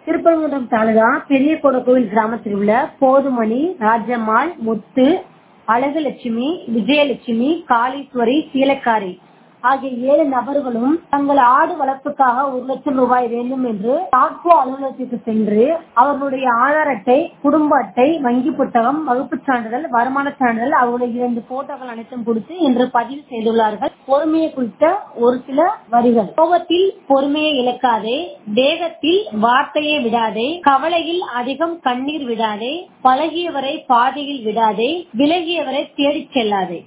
திருப்பரங்குன்றம் தாலுகா பெரிய கோவில் கிராமத்தில் உள்ள போதுமணி, ராஜம்மாள், முத்து, அழகுலட்சுமி, விஜயலட்சுமி, காளீஸ்வரி, சீலக்காரி ஆகிய 7 நபர்களும் தங்கள் ஆடு வளர்ப்புக்காக 1 லட்சம் ரூபாய் வேண்டும் என்று தாட்கோ அலுவலகத்திற்கு சென்று அவர்களுடைய ஆதார் அட்டை, குடும்ப அட்டை, வங்கி புத்தகம், வகுப்புச் சான்றிதழ், வருமான சான்றிதழ், அவர்களுடைய 2 போட்டோக்கள் அனைத்தும் கொடுத்து என்று பதிவு செய்துள்ளார்கள். பொறுமையை குறித்த ஒரு சில வரிகள்: கோபத்தில் பொறுமையை இழக்காதே, வேகத்தில் வார்த்தையை விடாதே, கவலையில் அதிகம் கண்ணீர் விடாதே, பழகியவரை பாதையில் விடாதே, விலகியவரை தேடிச் செல்லாதே.